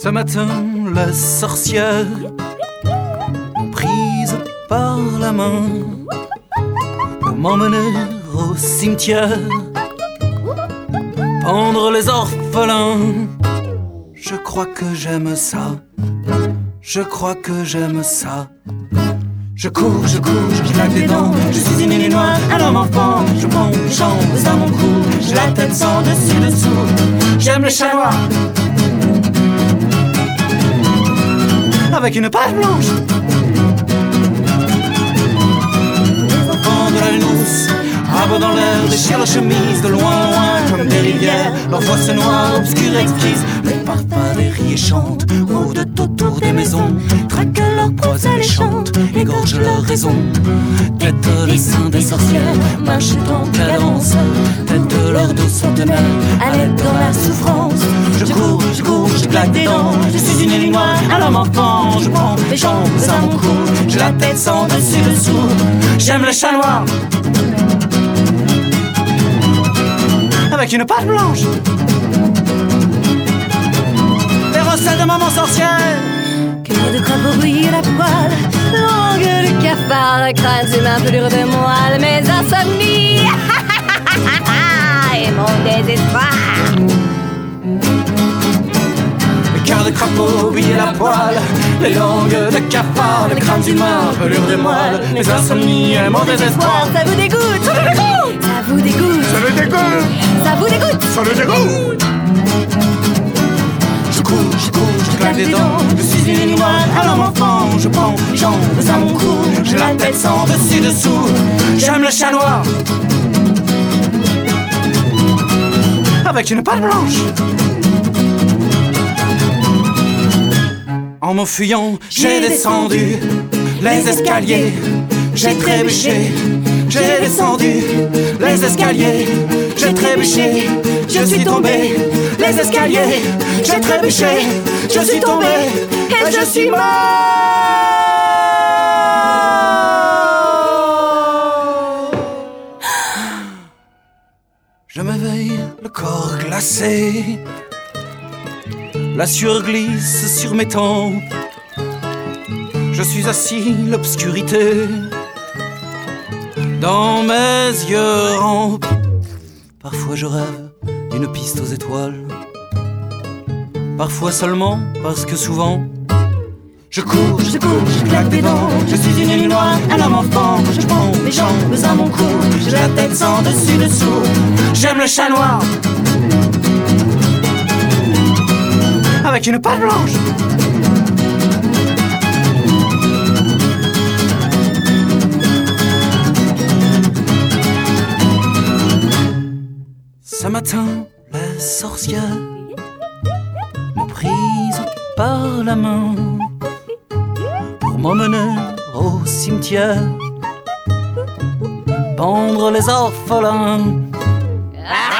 Ce matin, la sorcière m'a prise par la main pour m'emmener au cimetière, pendre les orphelins. Je crois que j'aime ça, je crois que j'aime ça. Je cours, je claque des dents. Je suis une île noire, un homme enfant. Je prends les jambes à mon cou, j'ai la tête sans dessus dessous. J'aime les chats noirs avec une page blanche. Les enfants de la Nousse, arbres dans l'air, déchirent leurs chemises de loin, loin, comme des rivières. Leur voix se noire, obscure, exquise. Les parfums des riz chantent, rôdent autour des maisons, traquent leurs proies et les chantent, égorgent leur raison. Tête les seins des sorcières, marchent en cadence, tête de leur douce fontenaire, à l'aide dans la souffrance. Je cours, je claque des dents. Je suis une île noire, un homme enfant. Je prends les jambes à mon cou, j'ai la tête sans dessus dessous. J'aime les chats noirs avec une page blanche. Les recettes de maman sorcière. Cœur de crapaud bouilli à la poêle, langue de cafard, crâne humain pelure de moelle, mes insomnies et mon désespoir. Les cœurs de crapaud bouilli à la poêle, les langues de cafard, les crânes humains pelure de moelle, mes insomnies et mon désespoir. Ça vous dégoûte, ça vous dégoûte, ça vous dégoûte, Ça le dégoûte, ça vous dégoûte, ça le dégoûte. Je cours, je claque des dents. Je suis une île noire, un homme enfant. Je prends les jambes à mon cou, j'ai la tête sans dessus dessous. J'aime le chat noir avec une patte blanche. En m'enfuyant, j'ai descendu les escaliers. J'ai trébuché, j'ai descendu les escaliers. J'ai trébuché, je suis tombé les escaliers. J'ai trébuché, je suis tombé et je suis mort. Je m'éveille, le corps glacé, la sueur glisse sur mes tempes. Je suis assis, l'obscurité dans mes yeux rampent. Parfois je rêve d'une piste aux étoiles, parfois seulement parce que souvent je cours, je claque des dents. Je suis une île noire, un homme enfant. Je prends mes jambes à mon cou, j'ai la tête sans dessus dessous. J'aime le chat noir avec une patte blanche. Ce matin, la sorcière m'a prise par la main pour m'emmener au cimetière, pendre les orphelins.